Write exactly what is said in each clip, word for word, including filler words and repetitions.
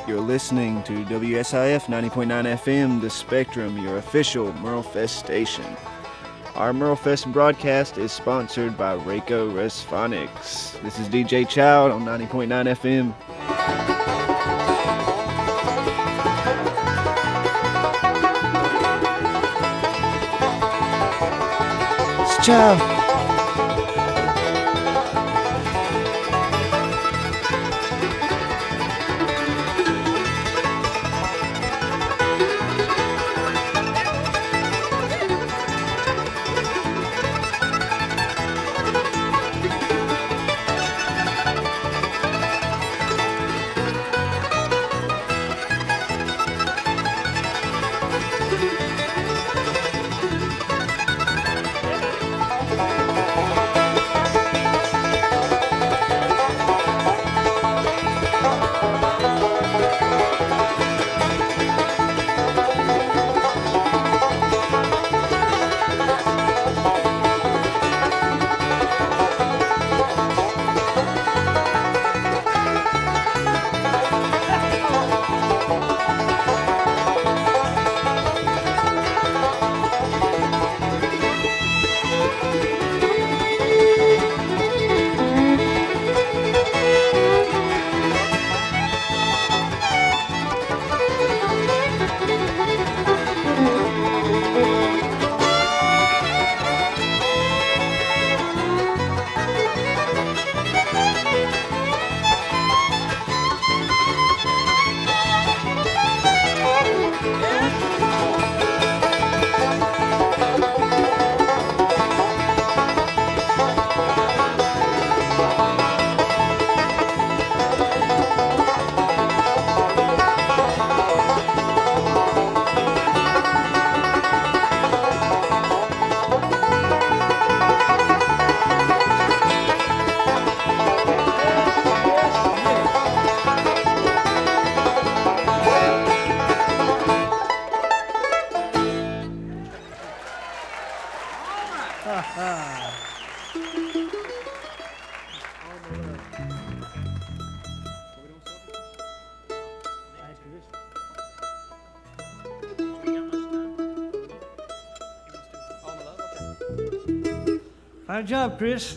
You're listening to W S I F ninety point nine F M, The Spectrum, your official Merlefest station. Our Merlefest broadcast is sponsored by Rayco Resphonics. This is D J Child on ninety point nine F M. It's Child. Fine job, Chris.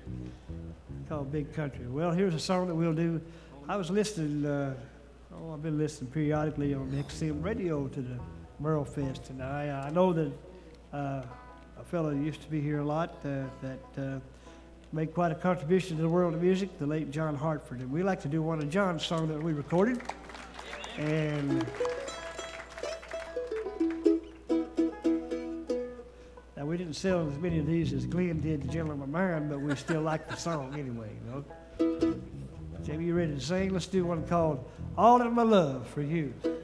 Called Big Country. Well, here's a song that we'll do. I was listening, uh, oh, I've been listening periodically on X M radio to the Merlefest, and I, I know that uh, a fellow that used to be here a lot uh, that uh, made quite a contribution to the world of music, the late John Hartford. And we like to do one of John's songs that we recorded. And now, we didn't sell as many of these as Glenn did, The Gentleman Mine, but we still like the song anyway, you know. Jamie, you ready to sing? Let's do one called All of My Love for You.